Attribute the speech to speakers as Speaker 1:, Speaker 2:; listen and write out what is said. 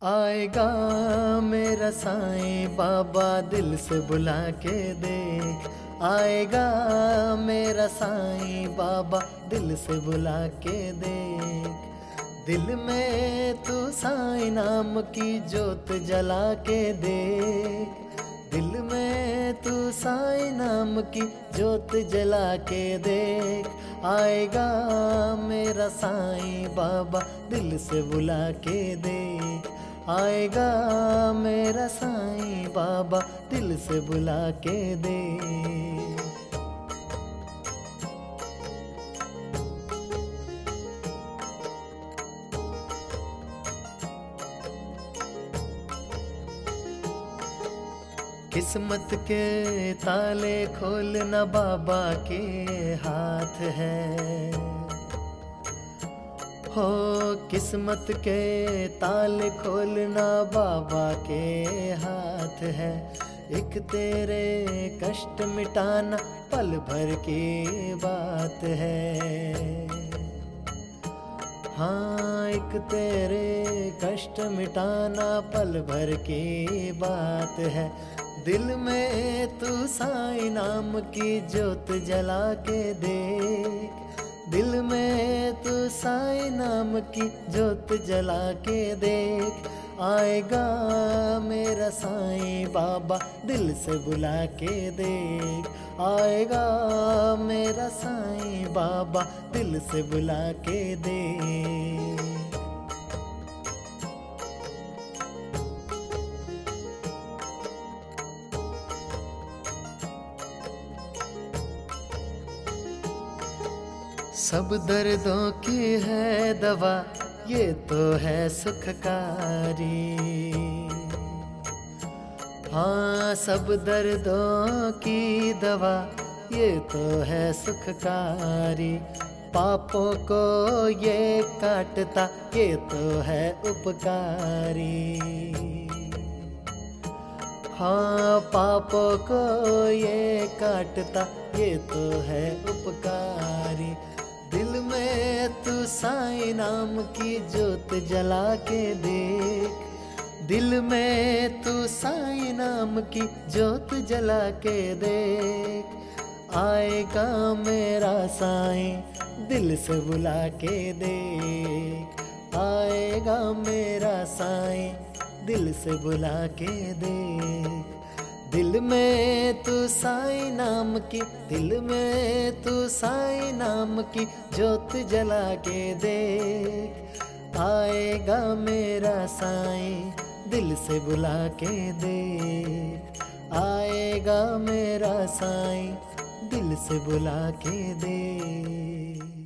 Speaker 1: आएगा मेरा साईं बाबा दिल से बुला के देख। आएगा मेरा साईं बाबा दिल से बुला के देख। दिल में तू साईं नाम की जोत जला के देख। दिल में तू साईं नाम की जोत जला के देख। आएगा मेरा साईं बाबा दिल से बुला के देख। आएगा मेरा साईं बाबा दिल से बुला के देख। किस्मत के ताले खोलना बाबा के हाथ है। हो किस्मत के ताले खोलना बाबा के हाथ है। एक तेरे कष्ट मिटाना पल भर की बात है। हाँ एक तेरे कष्ट मिटाना पल भर की बात है। दिल में तू साईं नाम की जोत जला के देख। दिल में तू साईं नाम की जोत जला के देख। आएगा मेरा साईं बाबा दिल से बुला के देख। आएगा मेरा साईं बाबा दिल से बुला के देख। सब दर्दों की है दवा ये तो है सुखकारी। हाँ सब दर्दों की दवा ये तो है सुखकारी। पापों को ये काटता ये तो है उपकारी। हाँ पापों को ये काटता ये तो है उपकारी। दिल में तू साईं नाम की जोत जला के देख। दिल में तू साईं नाम की जोत जला के देख। आएगा मेरा साईं दिल से बुला के देख। आएगा मेरा साईं दिल से बुला के देख। दिल में तू साईं नाम की दिल में तू साईं नाम की जोत जला के देख। आएगा मेरा साईं दिल से बुला के देख। आएगा मेरा साईं दिल से बुला के देख।